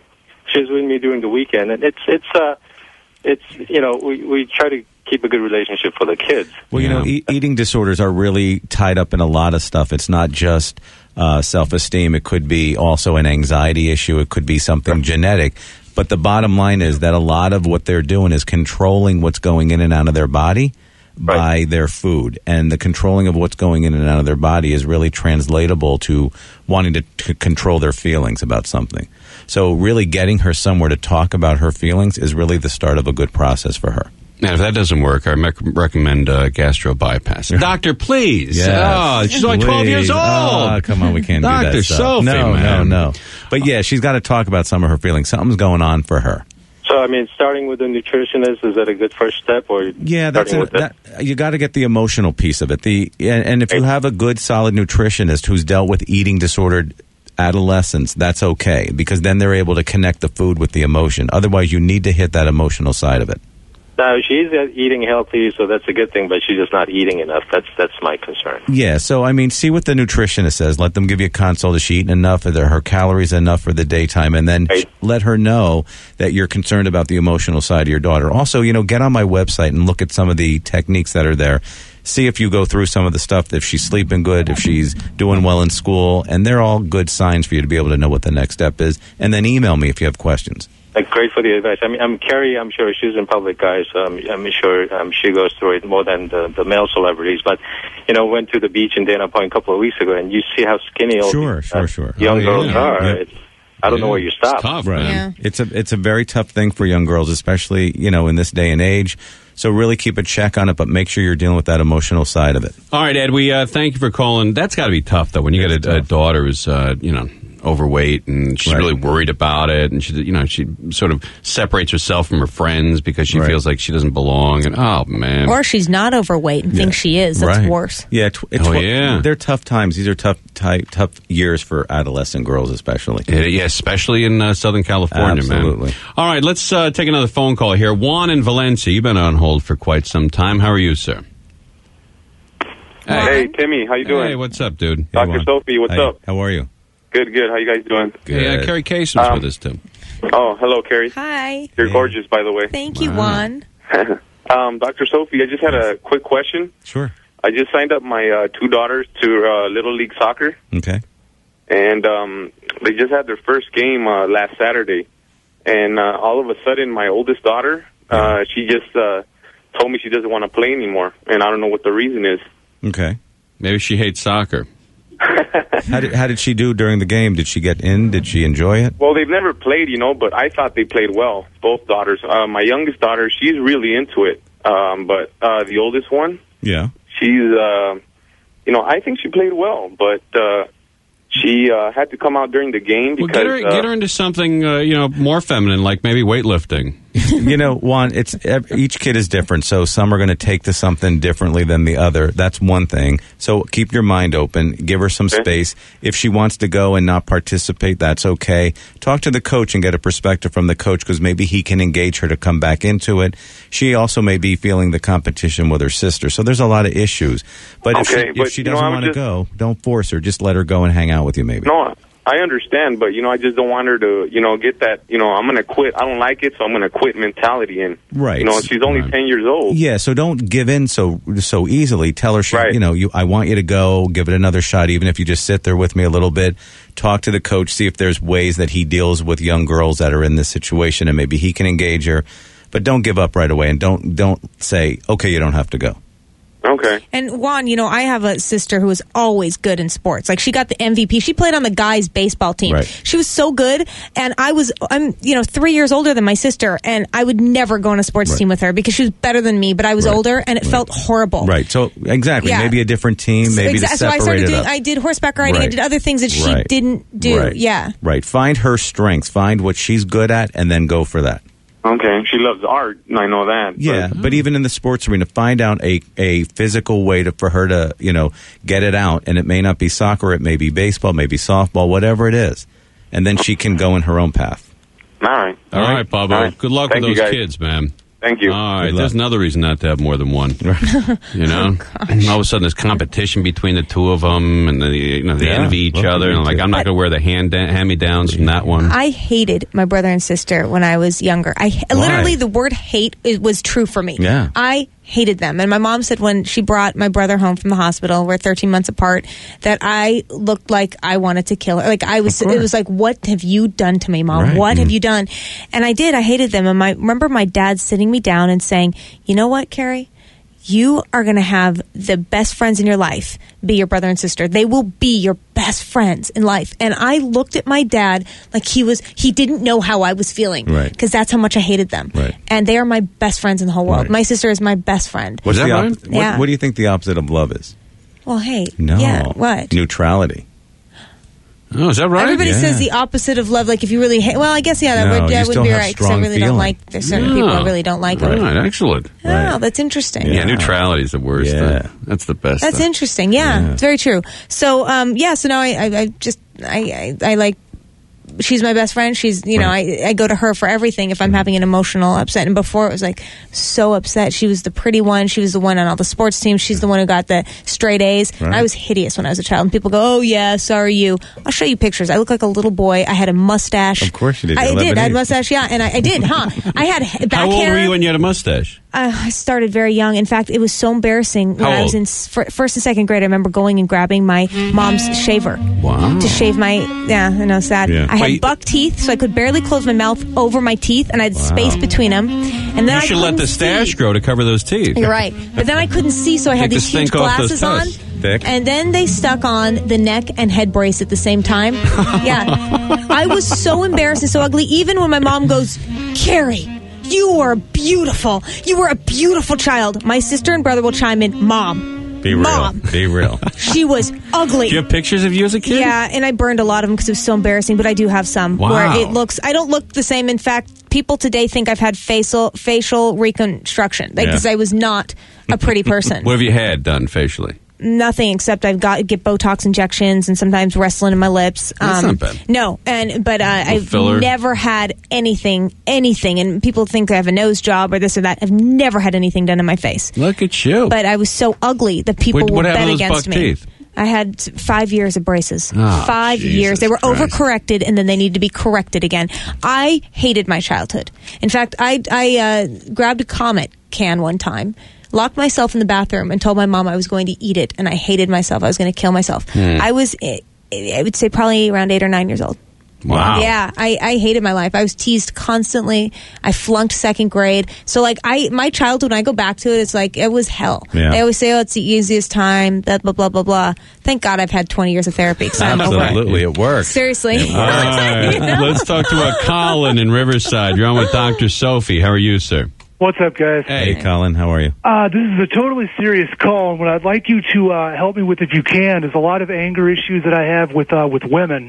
she's with me during the weekend, and it's it's uh, it's you know, we we try to keep a good relationship for the kids. Well, you know, Yeah. e- eating disorders are really tied up in a lot of stuff. It's not just uh, self-esteem. It could be also an anxiety issue. It could be something genetic. But the bottom line is that a lot of what they're doing is controlling what's going in and out of their body by Right. their food. And the controlling of what's going in and out of their body is really translatable to wanting to, to control their feelings about something. So really getting her somewhere to talk about her feelings is really the start of a good process for her. And if that doesn't work, I rec- recommend uh, gastro bypass. Doctor, please. Yes. Oh, she's only twelve years Please. old. Oh, come on, we can't do Doctor that stuff. Sophie, no, man. no, no. But yeah, she's got to talk about some of her feelings. Something's going on for her. So, I mean, starting with a nutritionist, is that a good first step? Or Yeah, that's starting a, with the- that, you got to get the emotional piece of it. The and, and if you have a good, solid nutritionist who's dealt with eating disordered adolescents, that's okay because then they're able to connect the food with the emotion. Otherwise, you need to hit that emotional side of it. Now, she's uh, eating healthy, so that's a good thing, but she's just not eating enough. That's that's my concern. Yeah, so I mean, see what the nutritionist says. Let them give you a consult. Is she eating enough? Are there her calories enough for the daytime? And then Right. let her know that you're concerned about the emotional side of your daughter. Also, you know, get on my website and look at some of the techniques that are there. See if you go through some of the stuff, if she's sleeping good, if she's doing well in school, and they're all good signs for you to be able to know what the next step is. And then email me if you have questions. Like, great for the advice. I mean, I'm Carrie. I'm sure she's in public, guys. Um, I'm sure um, she goes through it more than the, the male celebrities. But you know, went to the beach in Dana Point a couple of weeks ago, and you see how skinny all Sure, these, sure, uh, sure. young Oh, girls yeah. are. Yeah. It's, I don't know Yeah. where you stop. It's tough, Right. man. Yeah. It's a it's a very tough thing for young girls, especially, you know, in this day and age. So really keep a check on it, but make sure you're dealing with that emotional side of it. All right, Ed, we uh, thank you for calling. That's got to be tough, though, when you It's get a, a tough. daughter who's, uh, you know, overweight and she's Right. really worried about it, and she, you know, she sort of separates herself from her friends because she Right. feels like she doesn't belong. And oh man, Or she's not overweight and thinks she is. That's Right. worse. Yeah, tw- Oh, tw- yeah. they're tough times. These are tough, ty- tough years for adolescent girls, especially. Yeah, yeah, especially in uh, Southern California, Absolutely. man. All right, let's uh, take another phone call here. Juan in Valencia, you've been on hold for quite some time. How are you, sir? Hey, Timmy, how you doing? Hey, what's up, dude? Hey, Doctor Juan. Sophie, what's Hey, up? How are you? Good, good. How you guys doing? Hey, uh, Good. Carrie Kasem's Um, with us, too. Oh, hello, Carrie. Hi. You're Hey. gorgeous, by the way. Thank you, Wow. Juan. um, Doctor Sophie, I just had a quick question. Sure. I just signed up my uh, two daughters to uh, Little League Soccer, Okay. and um, they just had their first game uh, last Saturday. And uh, all of a sudden, my oldest daughter, uh, she just uh, told me she doesn't want to play anymore, and I don't know what the reason is. Okay. Maybe she hates soccer. How did, how did she do during the game? Did she get in? Did she enjoy it? Well, they've never played, you know, but I thought they played well, both daughters. Uh, my youngest daughter, she's really into it, um, but uh, the oldest one, Yeah. she's, uh, you know, I think she played well, but uh, she uh, had to come out during the game Well, because get her, uh, get her into something, uh, you know, more feminine, like maybe weightlifting. You know, Juan, it's each kid is different, so some are going to take to something differently than the other. That's one thing. So keep your mind open. Give her some space. If she wants to go and not participate, that's okay. Talk to the coach and get a perspective from the coach, because maybe he can engage her to come back into it. She also may be feeling the competition with her sister. So there's a lot of issues. But if Okay, she, but, if she you know, doesn't I would want to just- go, don't force her. Just let her go and hang out with you maybe. No, I understand, but, you know, I just don't want her to, you know, get that, you know, I'm going to quit. I don't like it, so I'm going to quit mentality. And, Right. you know, she's only Right. ten years old. Yeah, so don't give in so so easily. Tell her, she, Right. you know, you, I want you to go. Give it another shot, even if you just sit there with me a little bit. Talk to the coach, see if there's ways that he deals with young girls that are in this situation, and maybe he can engage her. But don't give up right away, and don't don't say, okay, you don't have to go. Okay. And Juan, you know, I have a sister who was always good in sports. Like, she got the M V P. She played on the guys' baseball team. Right. She was so good, and I was, I'm, you know, three years older than my sister, and I would never go on a sports Right. team with her because she was better than me, but I was Right. older, and it Right. felt horrible. Right. So exactly, Yeah. maybe a different team, maybe Exa- to so I separate started it doing, up. I did horseback riding. I Right. did other things that she Right. didn't do. Right. Yeah. Right. Find her strengths. Find what she's good at, and then go for that. Okay. She loves art, and I know that. Yeah, but even in the sports arena, find out a, a physical way to, for her to, you know, get it out. And it may not be soccer, it may be baseball, maybe softball, whatever it is. And then she can go in her own path. All right. All right, Bubba. All right. Good luck Thank with you, those guys. kids, man. Thank you. All right, Good luck. there's another reason not to have more than one. You know, all of a sudden there's competition between the two of them, and they, you know, they Yeah, envy each look at other. you And like, two. I'm not going to wear the hand hand me downs from that one. I hated my brother and sister when I was younger. I literally, the word hate it was true for me. Yeah. I hated them. And my mom said when she brought my brother home from the hospital, we're thirteen months apart, that I looked like I wanted to kill her. Like, I was, Of course. it was like, what have you done to me, Mom? Right. What have Mm. you done? And I did. I hated them. And my, remember my dad sitting me down and saying, you know what, Carrie? You are going to have the best friends in your life be your brother and sister. They will be your best friends in life. And I looked at my dad like he was, he didn't know how I was feeling. Right. Because that's how much I hated them. Right. And they are my best friends in the whole world. Right. My sister is my best friend. What's Is that the right? op- what, Yeah. what do you think the opposite of love is? Well, hey. No. Yeah. What? Neutrality. Oh, is that right? Everybody Yeah. says the opposite of love. Like, if you really hate, well, I guess, yeah, that No, would, you that still would be have right. Because I strong really don't feeling. like, there's certain people I really don't like. All them. right, excellent. Oh, that's interesting. Yeah, Yeah. neutrality is the worst. Yeah. Thing. That's the best. That's thing. interesting. Yeah, Yeah. it's very true. So, um, yeah. So now I, I, I just, I, I, I like. She's my best friend. She's, you know, I, I go to her for everything if I'm having an emotional upset. And before it was like so upset. She was the pretty one. She was the one on all the sports teams. She's the one who got the straight A's. Right. I was hideous when I was a child. And people go, "Oh yeah, sorry you." I'll show you pictures. I look like a little boy. I had a mustache. Of course you did. I You're did. I had a Lebanese. mustache. Yeah, and I, I did. Huh? I had h- back How old hair. were you when you had a mustache? Uh, I started very young. In fact, it was so embarrassing when How I was old? in s- fir- first and second grade. I remember going and grabbing my mom's shaver Wow. to shave my. Yeah, I know, sad. Yeah. I had Wait. buck teeth, so I could barely close my mouth over my teeth, and I had space between them. And then You I should let couldn't the stash see. grow to cover those teeth. You're right, but then I couldn't see, so I had Take the these huge stink off those glasses on. tusks. Thick. And then they stuck on the neck and head brace at the same time. Yeah, I was so embarrassed and so ugly. Even when my mom goes, "Carrie, you were beautiful. You were a beautiful child." My sister and brother will chime in, "Mom, Be real. Mom, Be real. she was ugly." Do you have pictures of you as a kid? Yeah, and I burned a lot of them because it was so embarrassing. But I do have some Wow. where it looks. I don't look the same. In fact, people today think I've had facial facial reconstruction because Yeah. I was not a pretty person. What have you had done facially? Nothing except I've got get Botox injections and sometimes wrestling in my lips. That's not bad. No, and but uh, I've filler. never had anything, anything. And people think I have a nose job or this or that. I've never had anything done in my face. Look at you. But I was so ugly that people What- will what bet happened to those against buck me. teeth? I had five years of braces. Oh, five Jesus years. They were Christ. overcorrected, and then they need to be corrected again. I hated my childhood. In fact, I I uh, grabbed a Comet can one time, locked myself in the bathroom, and told my mom I was going to eat it, and I hated myself. I was going to kill myself. Hmm. I was, eh, I would say, probably around eight or nine years old. Wow. Yeah, I, I hated my life. I was teased constantly. I flunked second grade. So, like, I my childhood, when I go back to it, it's like, it was hell. Yeah. They always say, oh, it's the easiest time, blah, blah, blah, blah, blah. Thank God I've had twenty years of therapy. 'Cause I'm over it. Absolutely, it works. Seriously. All right. You know? Let's talk to uh, Colin in Riverside. You're on with Doctor Sophie. How are you, sir? What's up, guys? Hey, Colin, how are you? Uh, this is a totally serious call, and what I'd like you to uh, help me with, if you can, is a lot of anger issues that I have with uh, with women.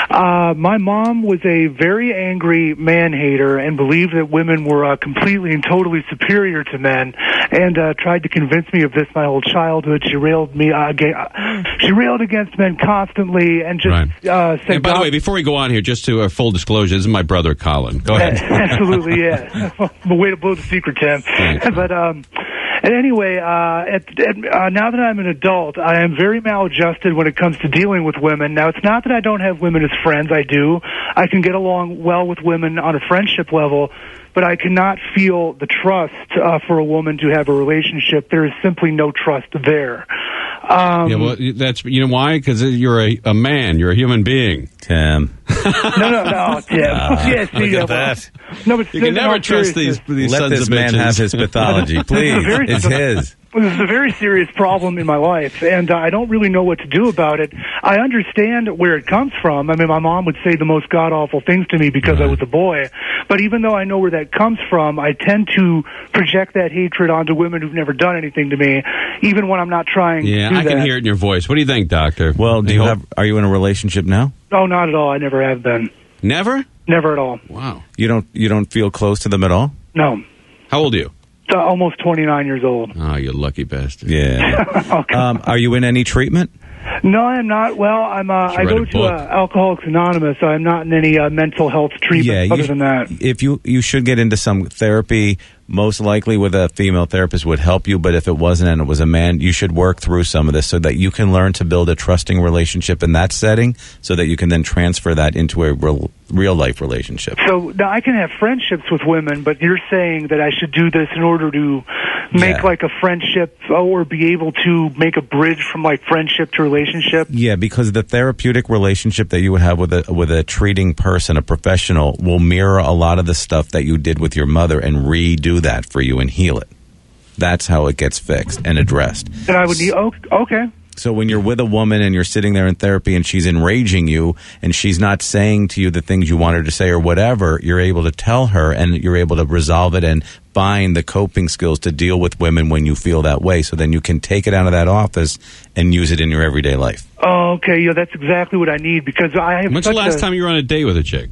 Uh, my mom was a very angry man-hater and believed that women were uh, completely and totally superior to men, and uh, tried to convince me of this my whole childhood. She railed me, uh, ga- uh, she railed against men constantly, and just Right. uh, said. And by the God- way, before we go on here, just to uh, full disclosure, this is my brother Colin. Go ahead. Absolutely, yeah. The way to blow the secret, Tim. Thanks. But um, and anyway, uh, at, at, uh, now that I'm an adult, I am very maladjusted when it comes to dealing with women. Now, it's not that I don't have women as friends. I do. I can get along well with women on a friendship level, but I cannot feel the trust uh, for a woman to have a relationship. There is simply no trust there. Um, Yeah, well, that's you know why? Because you're a, a man. You're a human being. Tim. no, no, no, Tim. yeah, see, Look uh, at that. No, but You can no, never no, trust these seriously. these Let sons this of man bitches. have his pathology, please. It's a very- It's his. Well, this is a very serious problem in my life, and uh, I don't really know what to do about it. I understand where it comes from. I mean, my mom would say the most god-awful things to me because I was a boy. But even though I know where that comes from, I tend to project that hatred onto women who've never done anything to me, even when I'm not trying Yeah, to do I can that. hear it in your voice. What do you think, Doctor? Well, do I you hope- have? Are you in a relationship now? No, not at all. I never have been. Never? Never at all. Wow. You don't. You don't feel close to them at all? No. How old are you? Uh, almost twenty-nine years old. Oh, you lucky bastard. Yeah. Okay. um, are you in any treatment? No, I'm not. Well, I'm. Uh, I write go a to book. uh, Alcoholics Anonymous, so I'm not in any uh, mental health treatment Yeah. other you, than that. If you you should get into some therapy, most likely with a female therapist would help you. But if it wasn't and it was a man, you should work through some of this so that you can learn to build a trusting relationship in that setting, so that you can then transfer that into a real, real life relationship. So now I can have friendships with women, but you're saying that I should do this in order to make Yeah. like a friendship or be able to make a bridge from like friendship to relationship. Yeah, because the therapeutic relationship that you would have with a with a treating person, a professional, will mirror a lot of the stuff that you did with your mother and redo that for you and heal it. That's how it gets fixed and addressed. Then I would need. Oh, okay. So when you're with a woman and you're sitting there in therapy and she's enraging you and she's not saying to you the things you want her to say or whatever, you're able to tell her and you're able to resolve it and find the coping skills to deal with women when you feel that way. So then you can take it out of that office and use it in your everyday life. Oh, okay. Yeah, that's exactly what I need because I have. When's such the last a, time you were on a date with a chick?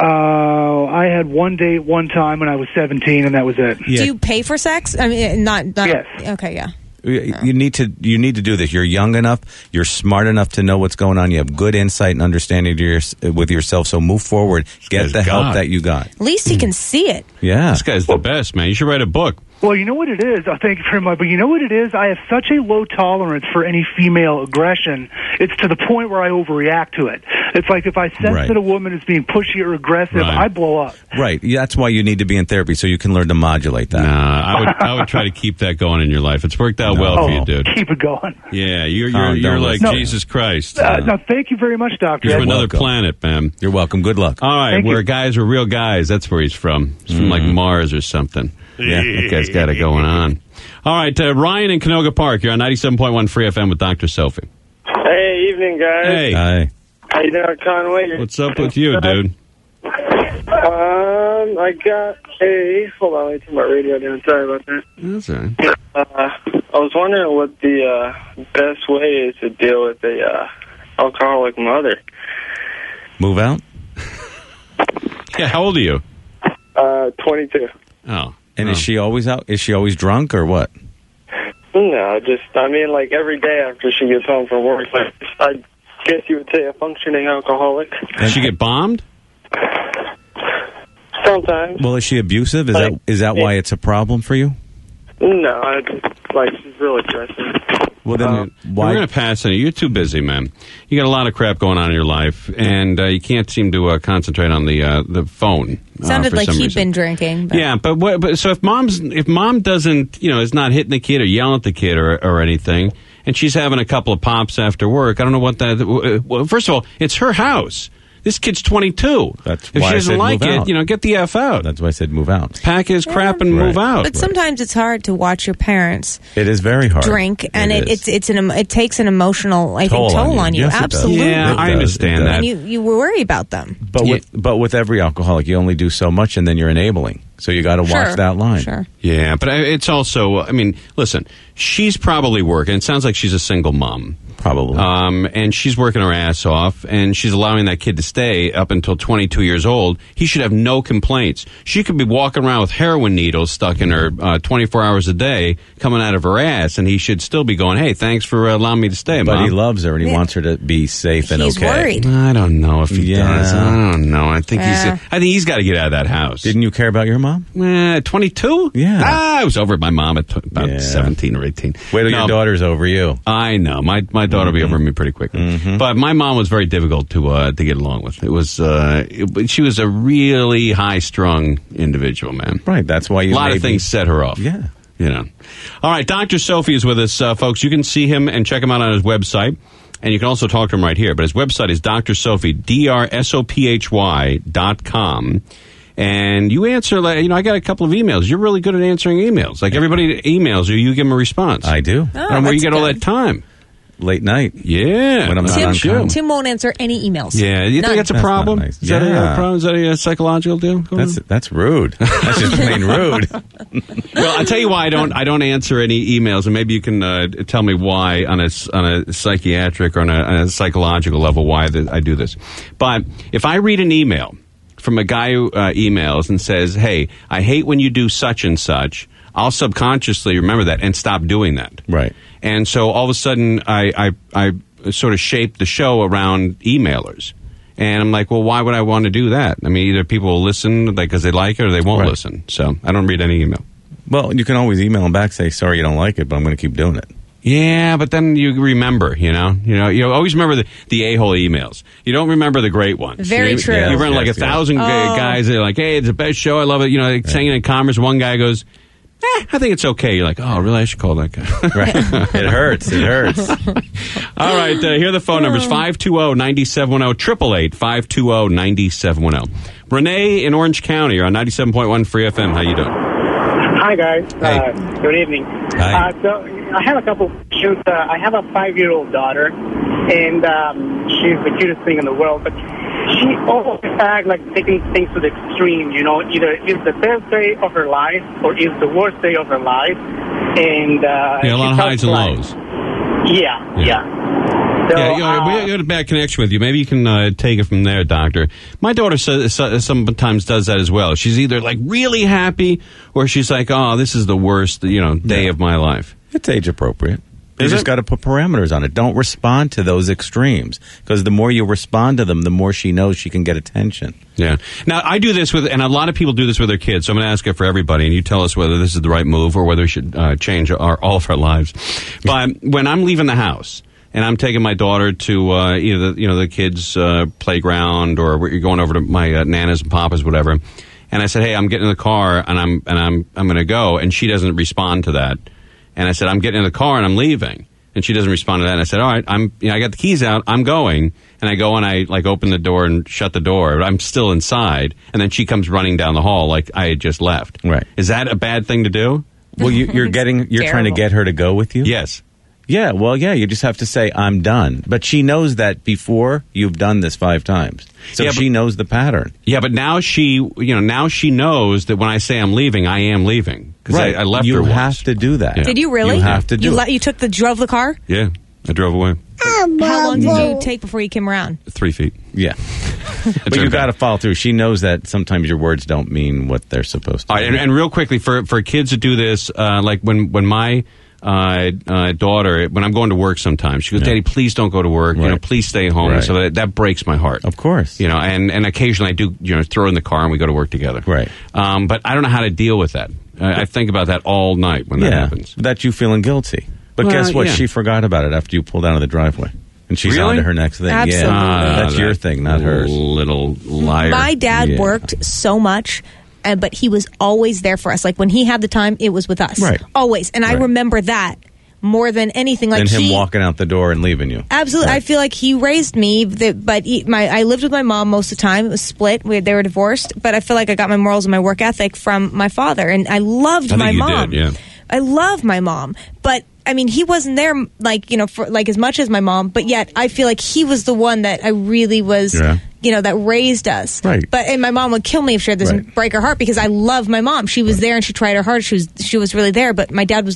Uh, I had one date one time when I was seventeen, and that was it. Yeah. Do you pay for sex? I mean, not. not Yes. Okay, yeah. You you need to you need to do this. You're young enough. You're smart enough to know what's going on. You have good insight and understanding to your, with yourself. So move forward. Get guy's the help God. that you got. At least he can see it. Yeah. This guy's the best, man. You should write a book. Well, you know what it is? Oh, thank you very much. But you know what it is? I have such a low tolerance for any female aggression. It's to the point where I overreact to it. It's like if I sense Right. that a woman is being pushy or aggressive, Right. I blow up. Right. Yeah, that's why you need to be in therapy so you can learn to modulate that. Nah, I would I would try to keep that going in your life. It's worked out well oh, for you, dude. keep it going. Yeah, you're Oh, you're, you're don't like listen. Jesus Christ. Uh, no, thank you very much, Doctor. You're from Ed. another welcome. planet, man. You're welcome. Good luck. All right, Thank where you. guys are real guys. That's where he's from. He's from like Mars or something. Yeah. That guy's got it going on. All right, uh, Ryan in Canoga Park. You're on ninety-seven point one Free F M with Doctor Sophie. Hey, evening, guys. Hey, Hi. How you doing, Conway? what's up with you, dude? Um, I got a... Hold on, let me turn my radio down. Sorry about that. That's all right. Uh, I was wondering what the uh, best way is to deal with a uh, alcoholic mother. Move out. Yeah, how old are you? Uh, twenty-two. Oh, And oh. is she always out? Is she always drunk or what? No, just, I mean, like, every day after she gets home from work, like, I guess you would say a functioning alcoholic. Did she get bombed? Sometimes. Well, is she abusive? Is that is that why it's a problem for you? No, I just, like, she's really stressing. Well, then Uh, why? We're going to pass on you. You're too busy, man. You got a lot of crap going on in your life, and uh, you can't seem to uh, concentrate on the uh, the phone. uh, Sounded for like some he'd reason. been drinking. But. Yeah, but what, but so if mom's if mom doesn't you know is not hitting the kid or yelling at the kid or or anything, and she's having a couple of pops after work, I don't know what that. Well, first of all, it's her house. This kid's twenty-two. That's if why she I doesn't said like move it, out. you know, get the f out. That's why I said move out. Pack his crap and Right. move out. But sometimes it's hard to watch your parents It is very hard. drink, and it, is. it's it's an em- it takes an emotional I Toll think on toll you. on you. Yes, it does. Absolutely. Yeah, It I does, understand it that. And you you worry about them. But Yeah. with but with every alcoholic, you only do so much, and then you're enabling. So you got to watch Sure. that line. Sure. Yeah, but I- it's also, I mean, listen, she's probably working. It sounds like she's a single mom. Probably. Um, and she's working her ass off, and she's allowing that kid to stay up until twenty-two years old. He should have no complaints. She could be walking around with heroin needles stuck in her uh, twenty-four hours a day coming out of her ass, and he should still be going, hey, thanks for uh, allowing me to stay, but Mom. he loves her, and he Yeah. wants her to be safe and He's okay. worried. I don't know if he Yeah. does. I don't know. I think Yeah. he's. I think he's got to get out of that house. Didn't you care about your mom? Eh, twenty-two? Yeah. Ah, I was over at my mom at t- about Yeah. seventeen or eighteen. Wait till No, your daughter's over you. I know. My my daughter will be over me pretty quickly. Mm-hmm. But my mom was very difficult to uh, to get along with. It was uh, it, she was a really high strung individual, man. Right, that's why you A lot of maybe- things set her off. Yeah. You know. All right, Doctor Sophie is with us, uh, folks. You can see him and check him out on his website. And you can also talk to him right here. But his website is Doctor Sophie, D R S O P H Y dot com. And you answer, like, you know, I got a couple of emails. You're really good at answering emails. Like, everybody emails you, you give them a response. I do. I don't know where you that's get all good. that time. Late night. Yeah. When I'm not Tim, on Tim. time. Tim won't answer any emails. Yeah, you None. think that's a That's not problem? nice. Is that a Yeah. problem? Is that a psychological deal? going That's on? that's rude. That's just plain rude. Well, I'll tell you why I don't I don't answer any emails, and maybe you can uh, tell me why on a s- on a psychiatric or on a, on a psychological level why th- I do this. But if I read an email from a guy who uh, emails and says, "Hey, I hate when you do such and such," I'll subconsciously remember that and stop doing that. Right. And so all of a sudden, I, I, I sort of shaped the show around emailers. And I'm like, well, why would I want to do that? I mean, either people will listen because they like it or they won't Right. listen. So I don't read any email. Well, you can always email them back, say, sorry you don't like it, but I'm going to keep doing it. Yeah, but then you remember, you know, you know, you always remember the, the a-hole emails. You don't remember the great ones. Very you, true. You run Yes, like a yes, yes. thousand gu- Oh. guys that are like, hey, it's the best show. I love it. You know, like saying in commerce, one guy goes, eh, I think it's okay. You're like, oh, really? I should call that guy. Right. It hurts. It hurts. All right, uh, here are the phone numbers, five two zero, nine seven one zero, eight eight eight, five two zero, nine seven one zero. Renee in Orange County, you're on ninety-seven point one Free F M. How you doing? Hi, guys. Hey. Uh, good evening. Hi. Uh, so I have a couple issues. Uh, I have a five-year-old daughter, and um, she's the cutest thing in the world, but she always acts like taking things to the extreme. You know, either it's the best day of her life or it's the worst day of her life. And uh, Yeah, a lot of she highs tells and lies. lows. Yeah, yeah. So, Yeah, you know, uh, we got a bad connection with you. Maybe you can uh, take it from there, Doctor. My daughter says, sometimes does that as well. She's either like really happy or she's like, oh, this is the worst, you know, day Yeah. of my life. It's age appropriate. You Is just it? got to put parameters on it. Don't respond to those extremes, because the more you respond to them, the more she knows she can get attention. Yeah. Now, I do this with, and a lot of people do this with their kids, so I'm going to ask it for everybody, and you tell us whether this is the right move or whether we should uh, change our, all of our lives. But when I'm leaving the house, and I'm taking my daughter to uh, either the, you know the kids' uh, playground, or we're going over to my uh, nana's and papa's, whatever. And I said, "Hey, I'm getting in the car, and I'm and I'm I'm going to go." And she doesn't respond to that. And I said, "I'm getting in the car, and I'm leaving." And she doesn't respond to that. And I said, "All right, I'm you know I got the keys out. I'm going." And I go and I like open the door and shut the door, but I'm still inside. And then she comes running down the hall like I had just left. Right. Is that a bad thing to do? Well, you, you're getting, you're trying to Terrible. get her to go with you. Yes. Yeah. Well, yeah. You just have to say, "I'm done." But she knows that before you've done this five times, so Yeah, but- she knows the pattern. Yeah, but now she, you know, now she knows that when I say I'm leaving, I am leaving because I, I left you her once. have to do that. Yeah. Did you really? You have to do you it. let- you took the drove the car? Yeah, I drove away How long did you take before you came around? three feet. Yeah. But you got to follow through. She knows that sometimes your words don't mean what they're supposed to. All right, and, and real quickly for for kids to do this, uh, like when when my uh, uh, daughter, when I'm going to work, sometimes she goes, Yeah. "Daddy, please don't go to work. You know, Right. please stay home." Right. So that, that breaks my heart. Of course. You know, and, and occasionally I do, you know, throw her in the car and we go to work together. Right. Um, but I don't know how to deal with that. I, I think about that all night when that yeah. happens. That you feeling guilty. But Well, guess what? yeah. She forgot about it after you pulled out of the driveway. And she's Really? on to her next thing. Absolutely. Yeah. Ah, That's your that thing, not hers. Little liar. My dad Yeah. worked so much, uh, but he was always there for us. Like when he had the time, it was with us. Right. Always. And I Right. remember that more than anything. Like and him he, walking out the door and leaving you. Absolutely, Right. I feel like he raised me. That, but he, my I lived with my mom most of the time. It was split. We, they were divorced. But I feel like I got my morals and my work ethic from my father, and I loved I think my you mom. did, yeah. I love my mom, but I mean, he wasn't there like you know for like as much as my mom. But yet, I feel like he was the one that I really was. Yeah. You know, that raised us. Right. But and my mom would kill me if she had this Right. and break her heart because I love my mom. She was there and she tried her hardest. She was she was really there. But my dad was the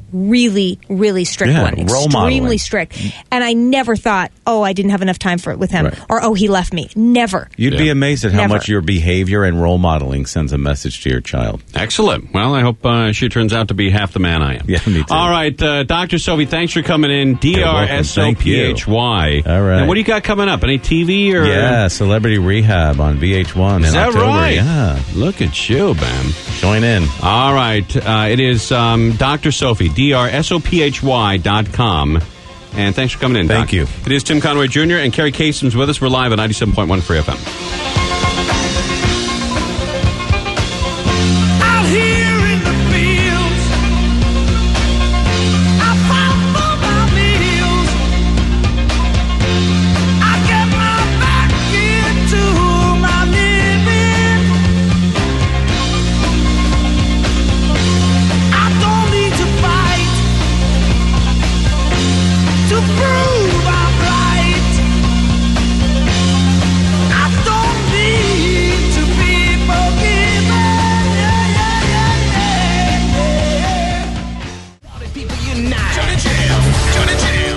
really, really strict Yeah, one. role Extremely modeling. strict. And I never thought, oh, I didn't have enough time for it with him. Right. Or, oh, he left me. Never. You'd be Yeah. amazed at how Never. much your behavior and role modeling sends a message to your child. Excellent. Well, I hope uh, she turns out to be half the man I am. Yeah, me too. All right, uh, Doctor Sophie, thanks for coming in. D You're R welcome. S O Thank P you. H Y. All right. And what do you got coming up? Any T V or? Yeah, Celebrity Rehab on V H one Is in that October. right? Yeah, Look at you, man. join in. All right. Uh, it is um, Doctor Sophie, D R S O P H Y dot com. And thanks for coming in, Thank Doc. you. It is Tim Conway Junior and Kerry Kasem's with us. We're live at ninety-seven point one Free F M. Out here in the fields, I fight for my meals. I get my back into my living. I don't need to fight to prove I'm right. I don't need to be forgiven. Yeah, yeah, yeah, yeah, yeah. Party people unite. Johnny Jam, Johnny Jam.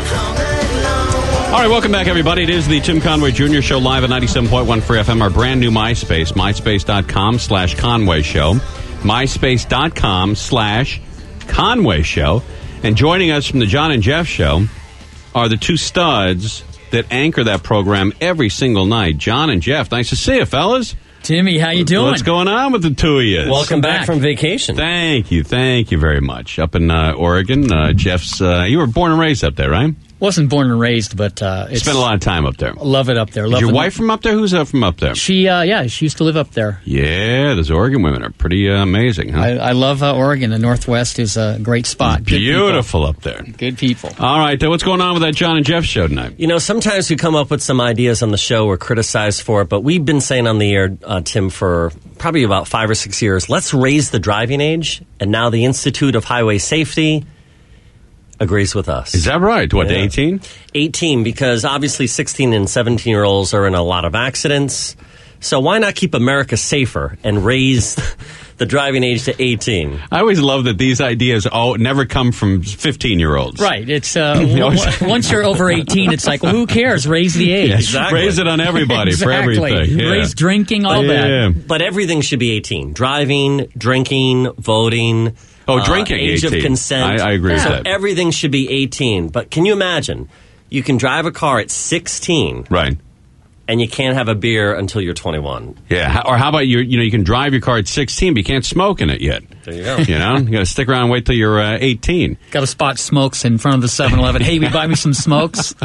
All right, welcome back, everybody. It is the Tim Conway Junior Show live at ninety-seven point one Free F M, our brand new MySpace, myspace.com slash Conway Show, myspace.com slash Conway Show. And joining us from the John and Jeff Show are the two studs that anchor that program every single night. John and Jeff, nice to see you, fellas. Timmy, how you doing? What's going on with the two of you? Welcome back from vacation. Thank you, thank you very much. Up in uh, Oregon, uh, Jeff's, uh, you were born and raised up there, right? Wasn't born and raised, but uh, it's, Spent a lot of time up there. love it up there. Is Love your it. wife from up there? Who's uh, from up there? She, uh, yeah, she used to live up there. Yeah, those Oregon women are pretty uh, amazing, huh? I, I love uh, Oregon. The Northwest is a great spot. Good people. Beautiful up there. Good people. All right, uh, what's going on with that John and Jeff show tonight? You know, sometimes we come up with some ideas on the show. We're criticized for it, but we've been saying on the air, uh, Tim, for probably about five or six years, let's raise the driving age. And now the Institute of Highway Safety agrees with us. Is that right? What, to eighteen? eighteen, because obviously sixteen and seventeen-year-olds are in a lot of accidents. So why not keep America safer and raise the driving age to eighteen? I always love that these ideas all never come from fifteen-year-olds. Right. It's uh, w- once you're over eighteen, it's like, well, who cares? Raise the age. Yeah, exactly. Raise it on everybody exactly. for everything. Yeah. Raise drinking, all yeah. that. But everything should be eighteen. Driving, drinking, voting. Oh, uh, drinking, age eighteen. of consent. I, I agree so with that. everything should be eighteen. But can you imagine? You can drive a car at sixteen. Right. And you can't have a beer until you're twenty-one. Yeah, how- or how about you? You know, you can drive your car at sixteen, but you can't smoke in it yet. There you go. You know, you got to stick around and wait till you're uh, eighteen. Got to spot smokes in front of the seven eleven. Hey, we buy me some smokes?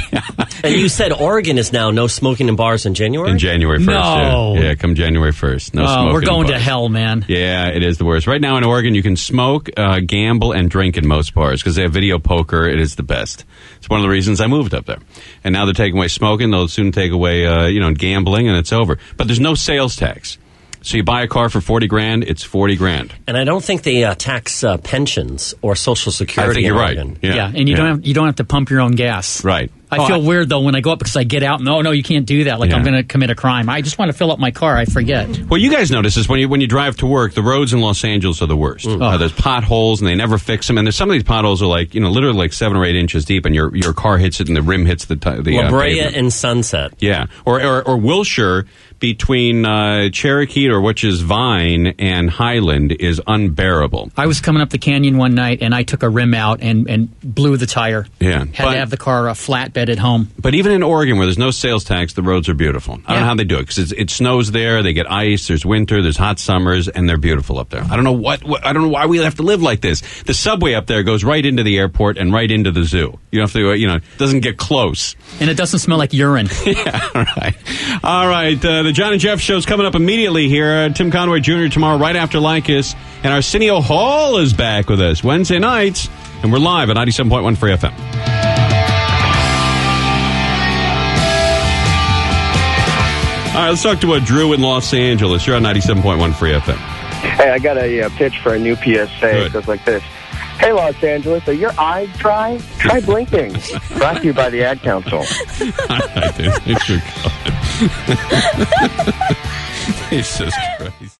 And you said Oregon is now no smoking in bars in January? In January first. No. Yeah. yeah, come January first. No Oh, smoking. we're in going to bars. hell, man. Yeah, it is the worst. Right now in Oregon, you can smoke, uh, gamble, and drink in most bars because they have video poker. It is the best. It's one of the reasons I moved up there. And now they're taking away smoking. They'll soon take away, uh, you know, gambling, and it's over. But there's no sales tax. So you buy a car for forty grand, it's forty grand. And I don't think they uh, tax uh, pensions or Social Security. I think you're in right. Oregon. Yeah, Yeah, and you yeah. don't have you don't have to pump your own gas. Right. I Oh, feel I- weird though when I go up because I get out. No, no, you can't do that. Like I'm Yeah. going to commit a crime. I just want to fill up my car. I forget. Well, you guys notice this when you when you drive to work. The roads in Los Angeles are the worst. Uh, there's potholes, and they never fix them. And there's some of these potholes are like you know literally like seven or eight inches deep, and your your car hits it, and the rim hits the t- the La uh, Brea pavement. and Sunset. Yeah, or or, or Wilshire between uh, Cherokee, or which is Vine, and Highland is unbearable. I was coming up the canyon one night and I took a rim out and, and blew the tire. Yeah, Had but- to have the car uh, flatbed at home. But even in Oregon, where there's no sales tax, the roads are beautiful. I don't Yeah. know how they do it because it snows there. They get ice. There's winter. There's hot summers, and they're beautiful up there. I don't know what, what. I don't know why we have to live like this. The subway up there goes right into the airport and right into the zoo. You don't have to. You know, it doesn't get close. And it doesn't smell like urine. Yeah, all right. All right. Uh, the John and Jeff show's coming up immediately here. Uh, Tim Conway Junior tomorrow, right after Lycus. And Arsenio Hall is back with us Wednesday nights. And we're live at ninety-seven point one Free F M. All right, let's talk to uh, Drew in Los Angeles. You're on ninety-seven point one Free F M. Hey, I got a uh, pitch for a new P S A. Good. It goes like this. Hey, Los Angeles, are your eyes dry? Try blinking. Brought to you by the Ad Council. All right, dude. Thanks for calling. Jesus Christ.